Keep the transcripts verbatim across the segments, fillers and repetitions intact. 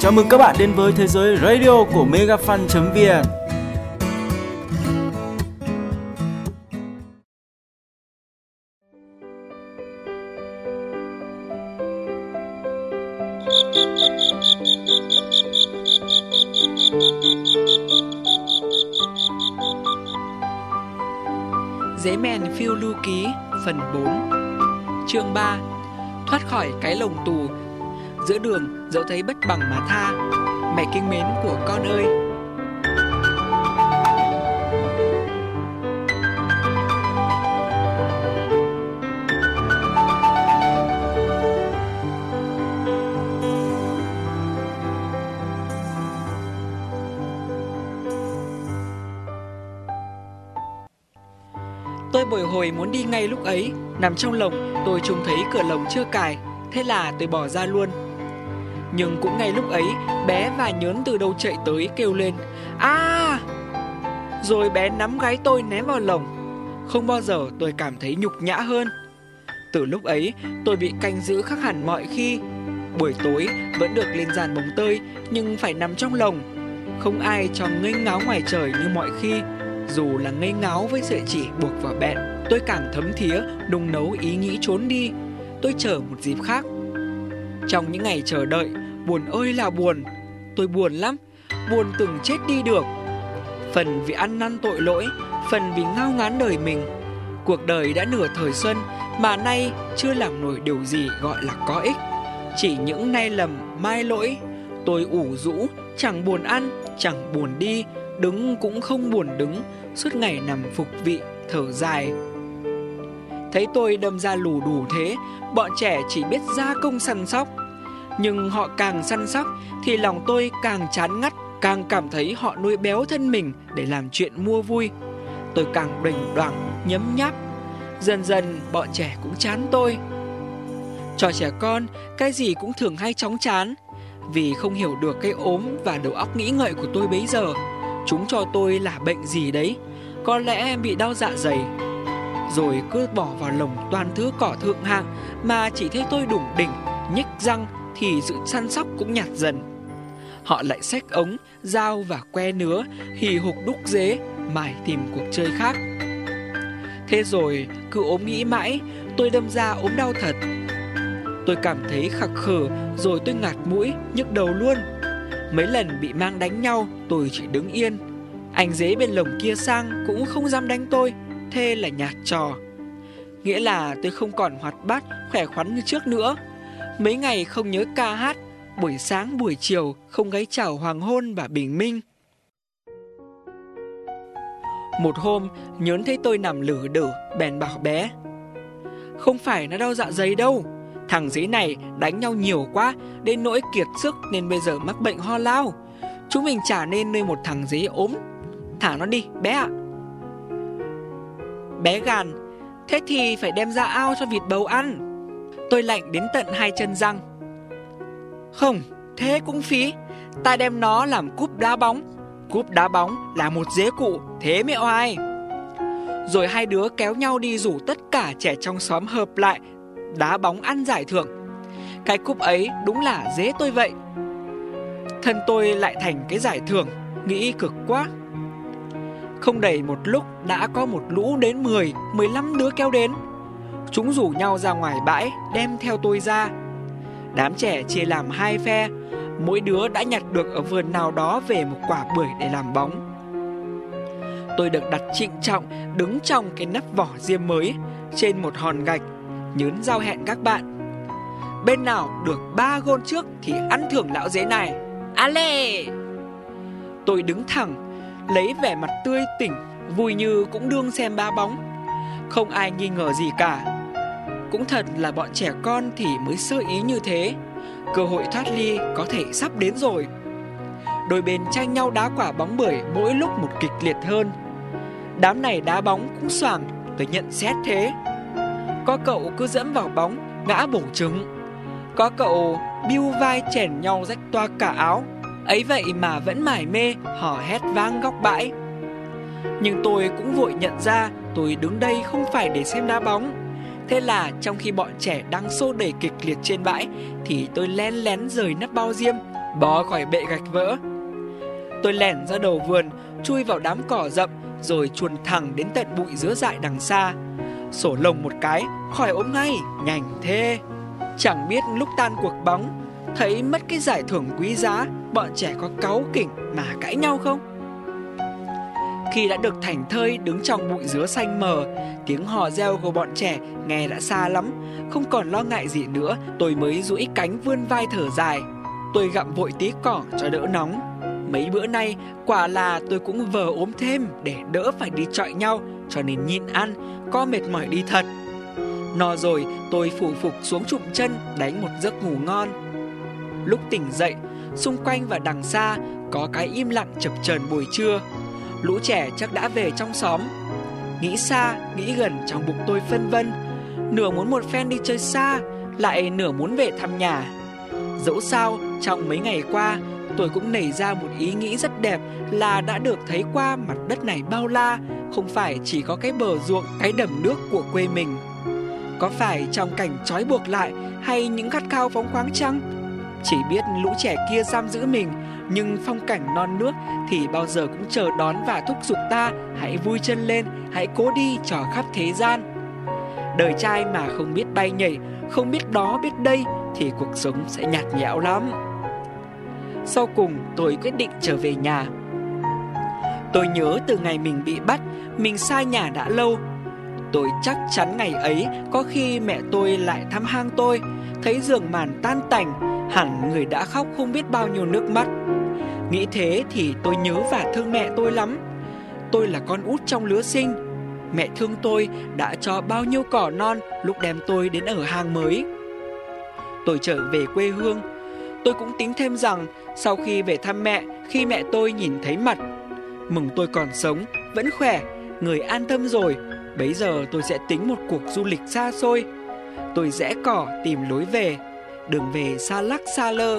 Chào mừng các bạn đến với thế giới radio của megafan chấm vn. Dế mèn phiêu lưu ký phần bốn. Chương ba. Thoát khỏi cái lồng tù. Giữa đường dẫu thấy bất bằng mà tha, mẹ kính mến của con ơi. Tôi bồi hồi muốn đi ngay lúc ấy. Nằm trong lồng, tôi trông thấy cửa lồng chưa cài, thế là tôi bỏ ra luôn. Nhưng cũng ngay lúc ấy, bé và nhớn từ đâu chạy tới kêu lên "A!" Rồi bé nắm gáy tôi ném vào lồng. Không bao giờ tôi cảm thấy nhục nhã hơn. Từ lúc ấy, tôi bị canh giữ khác hẳn mọi khi. Buổi tối vẫn được lên giàn bồng tơi, nhưng phải nằm trong lồng. Không ai cho nghênh ngáo ngoài trời như mọi khi. Dù là ngây ngáo với sợi chỉ buộc vào bẹn, tôi càng thấm thía nung nấu ý nghĩ trốn đi. Tôi chờ một dịp khác. Trong những ngày chờ đợi, buồn ơi là buồn. Tôi buồn lắm, buồn từng chết đi được. Phần vì ăn năn tội lỗi, phần vì ngao ngán đời mình. Cuộc đời đã nửa thời xuân mà nay chưa làm nổi điều gì gọi là có ích. Chỉ những nay lầm mai lỗi. Tôi ủ rũ, chẳng buồn ăn, chẳng buồn đi, đứng cũng không buồn đứng, suốt ngày nằm phục vị, thở dài. Thấy tôi đâm ra lù đù thế, bọn trẻ chỉ biết gia công săn sóc. Nhưng họ càng săn sóc thì lòng tôi càng chán ngắt, càng cảm thấy họ nuôi béo thân mình để làm chuyện mua vui. Tôi càng đuềnh đoảng, nhấm nháp. Dần dần bọn trẻ cũng chán tôi. Trò trẻ con, cái gì cũng thường hay chóng chán. Vì không hiểu được cái ốm và đầu óc nghĩ ngợi của tôi bấy giờ. Chúng cho tôi là bệnh gì đấy, có lẽ bị đau dạ dày. Rồi cứ bỏ vào lồng toàn thứ cỏ thượng hạng mà chỉ thấy tôi đủng đỉnh, nhếch răng thì sự săn sóc cũng nhạt dần. Họ lại xách ống, dao và que nứa, hì hục đúc dế, mải tìm cuộc chơi khác. Thế rồi cứ ốm nghĩ mãi, tôi đâm ra ốm đau thật. Tôi cảm thấy khặc khờ, rồi tôi ngạt mũi, nhức đầu luôn. Mấy lần bị mang đánh nhau, tôi chỉ đứng yên. Anh dế bên lồng kia sang cũng không dám đánh tôi. Thế là nhạt trò. Nghĩa là tôi không còn hoạt bát, khỏe khoắn như trước nữa. Mấy ngày không nhớ ca hát, buổi sáng buổi chiều không gáy chào hoàng hôn và bình minh. Một hôm, nhớn thấy tôi nằm lử đử, bèn bảo bé: "Không phải nó đau dạ dày đâu. Thằng dế này đánh nhau nhiều quá, đến nỗi kiệt sức nên bây giờ mắc bệnh ho lao. Chúng mình chả nên nuôi một thằng dế ốm. Thả nó đi, bé ạ." Bé gàn: "Thế thì phải đem ra ao cho vịt bầu ăn." Tôi lạnh đến tận hai chân răng. "Không, thế cũng phí. Ta đem nó làm cúp đá bóng. Cúp đá bóng là một dế cụ, thế mới oai." Rồi hai đứa kéo nhau đi rủ tất cả trẻ trong xóm hợp lại đá bóng ăn giải thưởng. Cái cúp ấy đúng là dế tôi vậy. Thân tôi lại thành cái giải thưởng, nghĩ cực quá. Không đầy một lúc đã có một lũ đến mười, mười lăm đứa kéo đến. Chúng rủ nhau ra ngoài bãi, đem theo tôi ra. Đám trẻ chia làm hai phe, mỗi đứa đã nhặt được ở vườn nào đó về một quả bưởi để làm bóng. Tôi được đặt trịnh trọng đứng trong cái nắp vỏ diêm mới trên một hòn gạch, nhớn giao hẹn các bạn: "Bên nào được ba gôn trước thì ăn thưởng lão dế này. Ale!" Tôi đứng thẳng, lấy vẻ mặt tươi tỉnh, vui như cũng đương xem đá bóng. Không ai nghi ngờ gì cả. Cũng thật là bọn trẻ con thì mới sơ ý như thế. Cơ hội thoát ly có thể sắp đến rồi. Đôi bên tranh nhau đá quả bóng bưởi mỗi lúc một kịch liệt hơn. Đám này đá bóng cũng xoàng, tôi nhận xét thế. Có cậu cứ dẫm vào bóng, ngã bổ trứng. Có cậu biu vai chèn nhau rách toa cả áo. Ấy vậy mà vẫn mải mê, hò hét vang góc bãi. Nhưng tôi cũng vội nhận ra tôi đứng đây không phải để xem đá bóng. Thế là trong khi bọn trẻ đang xô đẩy kịch liệt trên bãi thì tôi lén lén rời nắp bao diêm, bó khỏi bệ gạch vỡ. Tôi lẻn ra đầu vườn, chui vào đám cỏ rậm, rồi chuồn thẳng đến tận bụi dứa dại đằng xa. Sổ lồng một cái, khỏi ốm ngay, nhanh thế. Chẳng biết lúc tan cuộc bóng, thấy mất cái giải thưởng quý giá, bọn trẻ có cáu kỉnh mà cãi nhau không? Khi đã được thảnh thơi đứng trong bụi dứa xanh mờ, tiếng hò reo của bọn trẻ nghe đã xa lắm. Không còn lo ngại gì nữa, tôi mới duỗi cánh vươn vai thở dài. Tôi gặm vội tí cỏ cho đỡ nóng. Mấy bữa nay quả là tôi cũng vờ ốm thêm để đỡ phải đi chọi nhau, cho nên nhịn ăn, có mệt mỏi đi thật. No rồi tôi phủ phục xuống chụm chân đánh một giấc ngủ ngon. Lúc tỉnh dậy, xung quanh và đằng xa có cái im lặng chập chờn buổi trưa. Lũ trẻ chắc đã về trong xóm. Nghĩ xa, nghĩ gần trong bụng tôi phân vân. Nửa muốn một phen đi chơi xa, lại nửa muốn về thăm nhà. Dẫu sao, trong mấy ngày qua, tôi cũng nảy ra một ý nghĩ rất đẹp là đã được thấy qua mặt đất này bao la, không phải chỉ có cái bờ ruộng, cái đầm nước của quê mình. Có phải trong cảnh trói buộc lại hay những khát khao phóng khoáng chăng? Chỉ biết lũ trẻ kia giam giữ mình, nhưng phong cảnh non nước thì bao giờ cũng chờ đón và thúc giục ta hãy vui chân lên, hãy cố đi trò khắp thế gian. Đời trai mà không biết bay nhảy, không biết đó biết đây thì cuộc sống sẽ nhạt nhẽo lắm. Sau cùng tôi quyết định trở về nhà. Tôi nhớ từ ngày mình bị bắt, mình xa nhà đã lâu. Tôi chắc chắn ngày ấy có khi mẹ tôi lại thăm hang tôi, thấy giường màn tan tành, hẳn người đã khóc không biết bao nhiêu nước mắt. Nghĩ thế thì tôi nhớ và thương mẹ tôi lắm. Tôi là con út trong lứa sinh. Mẹ thương tôi đã cho bao nhiêu cỏ non lúc đem tôi đến ở hang mới. Tôi trở về quê hương. Tôi cũng tính thêm rằng sau khi về thăm mẹ, khi mẹ tôi nhìn thấy mặt, mừng tôi còn sống, vẫn khỏe, người an tâm rồi, bấy giờ tôi sẽ tính một cuộc du lịch xa xôi. Tôi rẽ cỏ tìm lối về, đường về xa lắc xa lơ.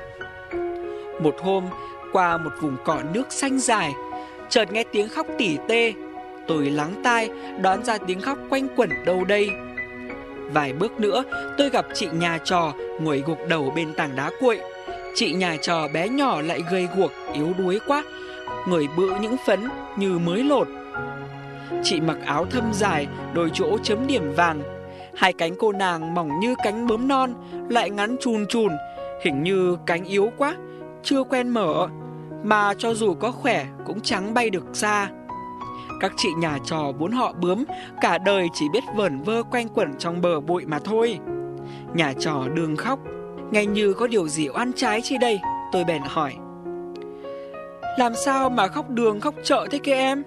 Một hôm, qua một vùng cỏ nước xanh dài, chợt nghe tiếng khóc tỉ tê. Tôi lắng tai, đoán ra tiếng khóc quanh quẩn đâu đây. Vài bước nữa, tôi gặp chị nhà trò ngồi gục đầu bên tảng đá cuội. Chị nhà trò bé nhỏ lại gầy guộc, yếu đuối quá, người bự những phấn như mới lột. Chị mặc áo thâm dài, đôi chỗ chấm điểm vàng. Hai cánh cô nàng mỏng như cánh bướm non, lại ngắn chùn chùn, hình như cánh yếu quá, chưa quen mở, mà cho dù có khỏe cũng chẳng bay được xa. Các chị nhà trò vốn họ bướm, cả đời chỉ biết vẩn vơ quanh quẩn trong bờ bụi mà thôi. Nhà trò đừng khóc, nghe như có điều gì oan trái chi đây. Tôi bèn hỏi: làm sao mà khóc đường khóc chợ thế kia em?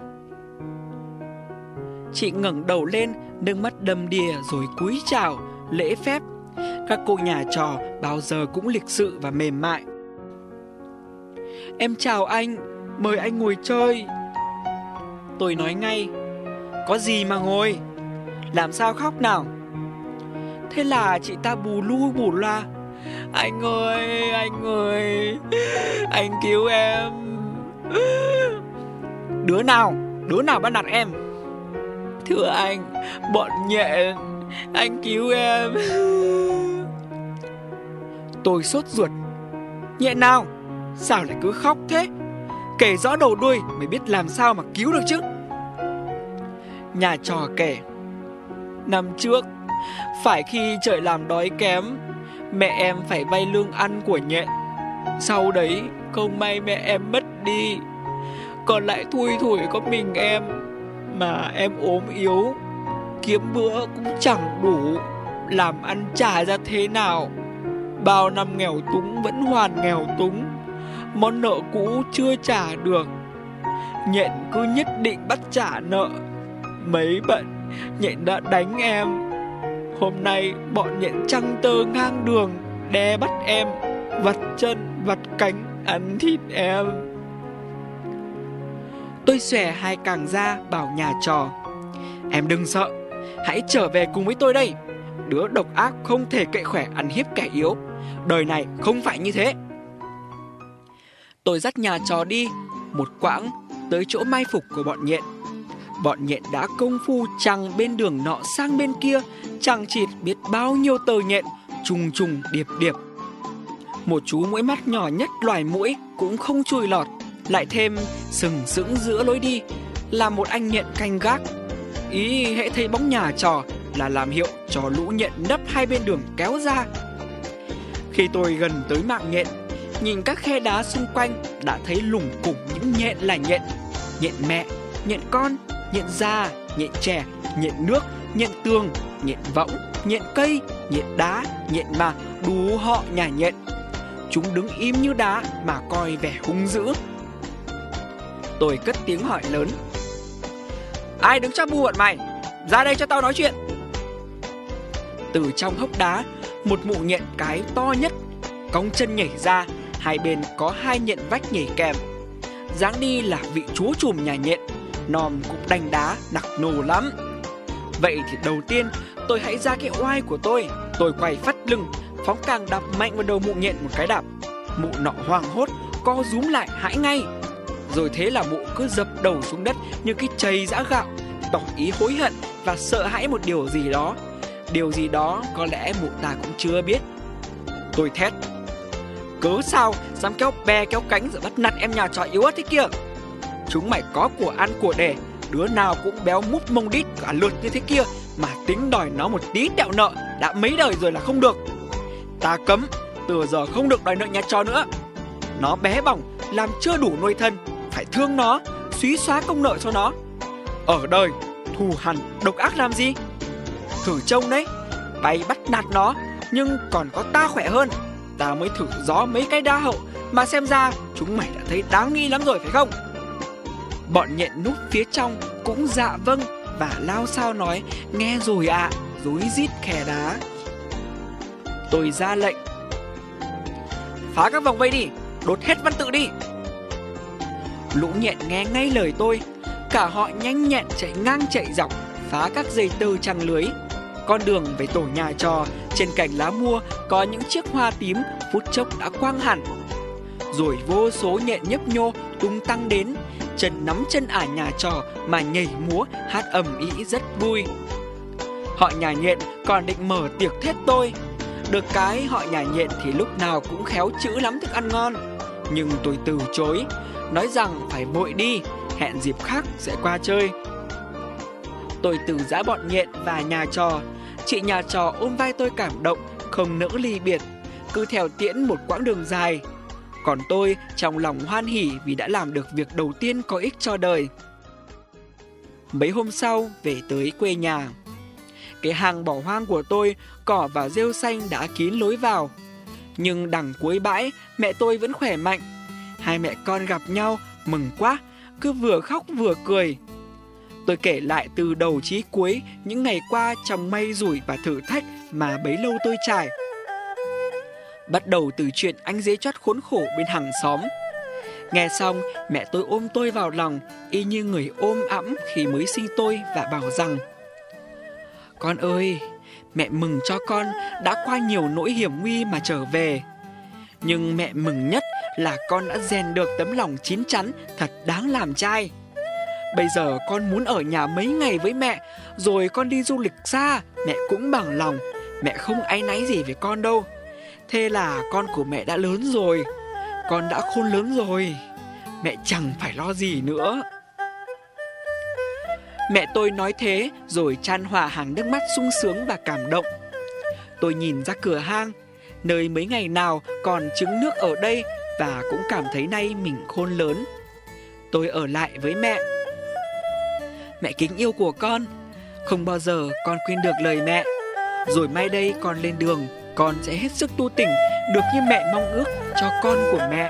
Chị ngẩng đầu lên, nước mắt đầm đìa rồi cúi chào, lễ phép. Các cô nhà trò bao giờ cũng lịch sự và mềm mại. Em chào anh, mời anh ngồi chơi. Tôi nói ngay: có gì mà ngồi, làm sao khóc nào? Thế là chị ta bù lu bù loa: anh ơi, anh ơi, anh cứu em. Đứa nào, đứa nào bắt nạt em? Thưa anh, bọn nhện, anh cứu em. Tôi sốt ruột: nhện nào? Sao lại cứ khóc thế? Kể rõ đầu đuôi mới biết làm sao mà cứu được chứ. Nhà trò kể: năm trước, phải khi trời làm đói kém, mẹ em phải vay lương ăn của nhện. Sau đấy không may mẹ em mất đi, còn lại thui thủi có mình em. Mà em ốm yếu, kiếm bữa cũng chẳng đủ, làm ăn trả ra thế nào. Bao năm nghèo túng vẫn hoàn nghèo túng, món nợ cũ chưa trả được. Nhện cứ nhất định bắt trả nợ. Mấy bận, nhện đã đánh em. Hôm nay bọn nhện trăng tơ ngang đường, đè bắt em, vặt chân, vặt cánh, ăn thịt em. Tôi xòe hai cẳng ra bảo nhà trò: em đừng sợ, hãy trở về cùng với tôi đây. Đứa độc ác không thể cậy khỏe ăn hiếp kẻ yếu. Đời này không phải như thế. Tôi dắt nhà trò đi một quãng tới chỗ mai phục của bọn nhện. Bọn nhện đã công phu chằng bên đường nọ sang bên kia, chẳng chịt biết bao nhiêu tờ nhện trùng trùng điệp điệp. Một chú muỗi mắt nhỏ nhất loài muỗi cũng không chui lọt. Lại thêm sừng sững giữa lối đi là một anh nhện canh gác. Ý hễ thấy bóng nhà trò là làm hiệu cho lũ nhện nấp hai bên đường kéo ra. Khi tôi gần tới mạng nhện, nhìn các khe đá xung quanh đã thấy lủng củng những nhện là nhện. Nhện mẹ, nhện con, nhện già, nhện trẻ, nhện nước, nhện tường, nhện võng, nhện cây, nhện đá, nhện mà đủ họ nhà nhện. Chúng đứng im như đá mà coi vẻ hung dữ. Tôi cất tiếng hỏi lớn: ai đứng cho bu bọn mày? Ra đây cho tao nói chuyện. Từ trong hốc đá, một mụ nhện cái to nhất cong chân nhảy ra. Hai bên có hai nhện vách nhảy kèm. Dáng đi là vị chúa trùm nhà nhện. Nòm cũng đanh đá đặc nổ lắm. Vậy thì đầu tiên tôi hãy ra cái oai của tôi. Tôi quay phắt lưng, phóng càng đạp mạnh vào đầu mụ nhện một cái đạp. Mụ nọ hoảng hốt, co rúm lại hãi ngay. Rồi thế là mụ cứ dập đầu xuống đất như cái chày giã gạo, tỏ ý hối hận và sợ hãi một điều gì đó. Điều gì đó có lẽ mụ ta cũng chưa biết. Tôi thét: cớ sao dám kéo bè kéo cánh rồi bắt nạt em nhà trò yếu ớt thế kia? Chúng mày có của ăn của để, đứa nào cũng béo múp mông đít cả lượt như thế kia, mà tính đòi nó một tí tẹo nợ đã mấy đời rồi là không được. Ta cấm từ giờ không được đòi nợ nhà trò nữa. Nó bé bỏng làm chưa đủ nuôi thân, phải thương nó, xúy xóa công nợ cho nó. Ở đời thù hằn độc ác làm gì? Thử trông đấy, bay bắt nạt nó nhưng còn có ta khỏe hơn. Ta mới thử gió mấy cái đa hậu mà xem ra chúng mày đã thấy đáng nghi lắm rồi phải không? Bọn nhện núp phía trong cũng dạ vâng và lao sao nói nghe rồi ạ, à, rối rít khe đá. Tôi ra lệnh: phá các vòng vây đi, đốt hết văn tự đi. Lũ nhện nghe ngay lời tôi, cả họ nhanh nhẹn chạy ngang chạy dọc, phá các dây tơ trăng lưới. Con đường về tổ nhà trò, trên cành lá mua có những chiếc hoa tím phút chốc đã quang hẳn. Rồi vô số nhện nhấp nhô tung tăng đến, chân nắm chân ả nhà trò mà nhảy múa hát ầm ĩ rất vui. Họ nhà nhện còn định mở tiệc thết tôi. Được cái họ nhà nhện thì lúc nào cũng khéo chữ lắm thức ăn ngon. Nhưng tôi từ chối, nói rằng phải vội đi, hẹn dịp khác sẽ qua chơi. Tôi từ giã bọn nhện và nhà trò. Chị nhà trò ôm vai tôi cảm động, không nỡ ly biệt, cứ theo tiễn một quãng đường dài. Còn tôi trong lòng hoan hỉ vì đã làm được việc đầu tiên có ích cho đời. Mấy hôm sau về tới quê nhà. Cái hang bỏ hoang của tôi, cỏ và rêu xanh đã kín lối vào. Nhưng đằng cuối bãi, mẹ tôi vẫn khỏe mạnh. Hai mẹ con gặp nhau, mừng quá, cứ vừa khóc vừa cười. Tôi kể lại từ đầu chí cuối những ngày qua trong may rủi và thử thách mà bấy lâu tôi trải. Bắt đầu từ chuyện anh dế chót khốn khổ bên hàng xóm. Nghe xong, mẹ tôi ôm tôi vào lòng, y như người ôm ẵm khi mới sinh tôi, và bảo rằng: con ơi, mẹ mừng cho con đã qua nhiều nỗi hiểm nguy mà trở về. Nhưng mẹ mừng nhất là con đã rèn được tấm lòng chín chắn thật đáng làm trai. Bây giờ con muốn ở nhà mấy ngày với mẹ, rồi con đi du lịch xa, mẹ cũng bằng lòng. Mẹ không áy náy gì với con đâu. Thế là con của mẹ đã lớn rồi, con đã khôn lớn rồi, mẹ chẳng phải lo gì nữa. Mẹ tôi nói thế rồi chan hòa hàng nước mắt sung sướng và cảm động. Tôi nhìn ra cửa hang, nơi mấy ngày nào còn trứng nước ở đây, và cũng cảm thấy nay mình khôn lớn. Tôi ở lại với mẹ. Mẹ kính yêu của con, không bao giờ con quên được lời mẹ. Rồi mai đây con lên đường, con sẽ hết sức tu tỉnh, được như mẹ mong ước cho con của mẹ.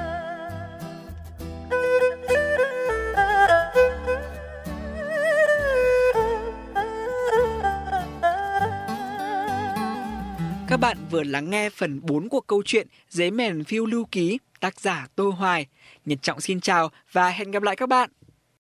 Các bạn vừa lắng nghe phần bốn của câu chuyện Dế Mèn Phiêu Lưu Ký, tác giả Tô Hoài. Nhật Trọng xin chào và hẹn gặp lại các bạn.